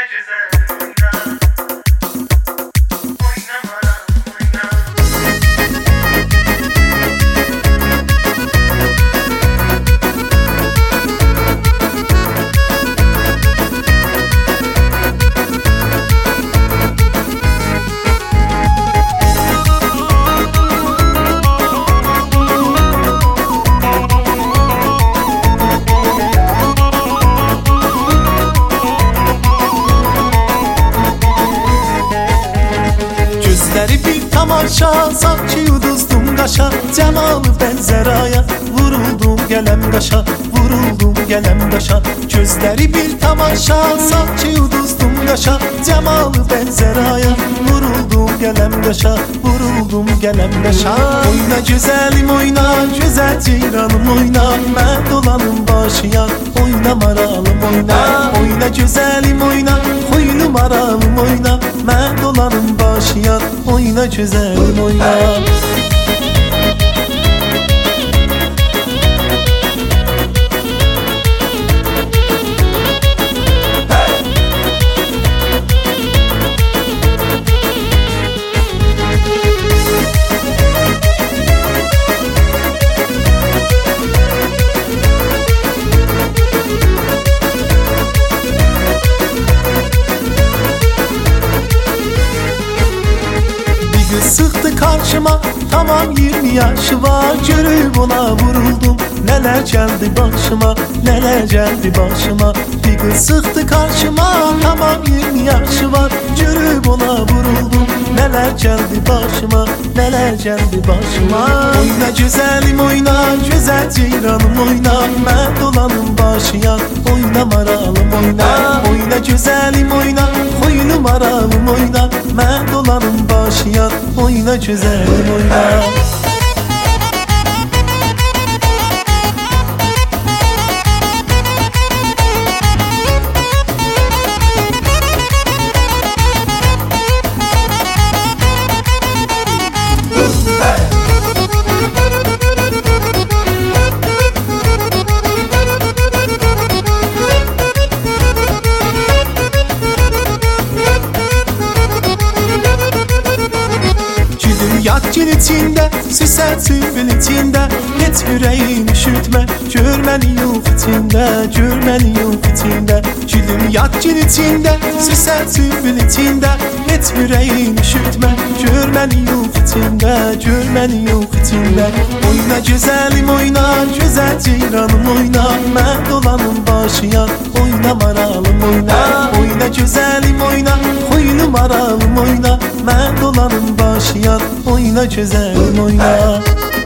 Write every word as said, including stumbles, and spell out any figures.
Gözleri bir tamaşa, sanki yuduzdum qaşa, cemalı benzer aya, vuruldum gələm qaşa, vuruldum gələm qaşa. Gözleri bir tamaşa, sanki yuduzdum qaşa, cemalı benzer aya, vuruldum gələm qaşa, vuruldum gələm qaşa. Oyna güzelim oyna, güzel ceyranım oyna, mən dolanım başıya, oyna maralım oyna. Oyna güzelim oyna, huy numaralım oyna, mən dolanım başıya, oyna güzelim oyna. Sıktı karşıma, tamam yirmi yaşı var, görüp ona vuruldum. Neler geldi başıma, neler geldi başıma. Bir kız sıktı karşıma, tamam yirmi yaşı var, görüp ona vuruldum. Neler geldi başıma, neler geldi başıma. Oyna güzelim oyna, güzel ceyranım oyna, mən dolanım başıya, oyna maralım oyna. Oyna güzelim oyna, huy numaralım oyna, mən dolanım başıya, oyna güzelim oyna. Yat gün içinde, süser tübül içinde, hiç yüreğini üşütme, gör məni yox içinde, gör məni yox içinde. Gülüm yat gün içinde, süser tübül içinde, hiç yüreğini üşütme, gör məni yox içinde, gör məni yox içinde. Oyna güzelim oyna, güzel ceyranım oyna, mən dolanım başıya, oyna maralım oyna. Oyna güzelim oyna, huy numaralım oyna, mən dolanım başıya, oyna güzelim oyna.